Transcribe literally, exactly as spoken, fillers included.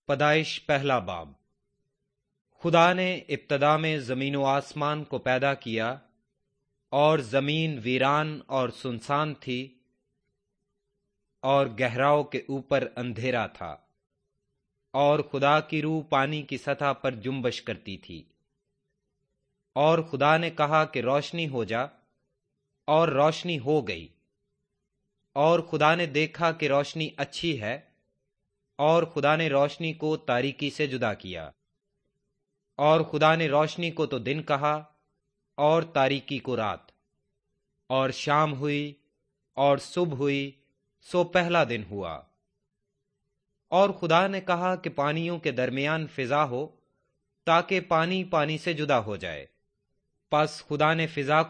पैदाइश पहला बाब। खुदा ने इब्तदा में ज़मीन व आसमान को पैदा किया और ज़मीन वीरान और सुनसान थी और गहराओं के ऊपर अंधेरा था और खुदा की रूह पानी की सतह पर जुम्बश करती थी। और खुदा ने कहा कि रोशनी हो जा, और रोशनी हो गई। और खुदा ने देखा कि रोशनी अच्छी है, और खुदा ने रोशनी को तारीकी से जुदा किया। और खुदा ने रोशनी को तो दिन कहा और तारीकी को रात। और शाम हुई और सुबह हुई, सो पहला दिन हुआ। और खुदा ने कहा कि पानियों के दरमियान फिजा हो, ताकि पानी पानी से जुदा हो जाए। पस खुदा ने फिजा